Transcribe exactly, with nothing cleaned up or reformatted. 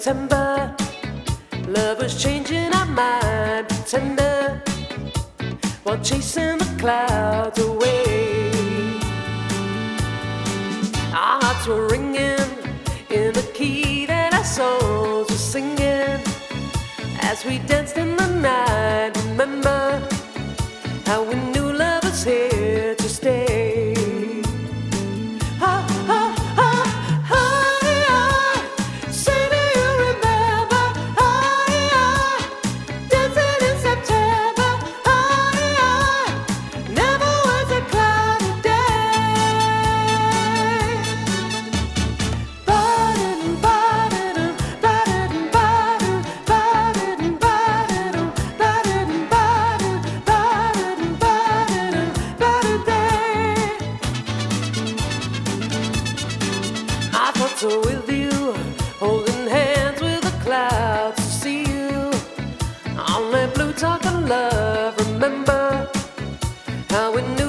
September. Love was changing our mind, tender, while chasing the clouds away. Our hearts were ringing in the key that our souls were singing as we danced in the night. Remember how we knew love was here to stay. Ha, ha, ha, ha, yeah. Say, do you remember? Ha, yeah. Dancing in September. Ha, yeah. Never was a cloudy day. Ba-da-dum, ba-da-dum, ba-da-dum, ba-dum, ba-da-dum, ba-da-dum, ba-da-dum, ba-dum, ba-da-dum, ba-da-dum, ba-da-day. My thoughts are with you, holding hands with the clouds to see you. Only blue talking love. Remember how we knew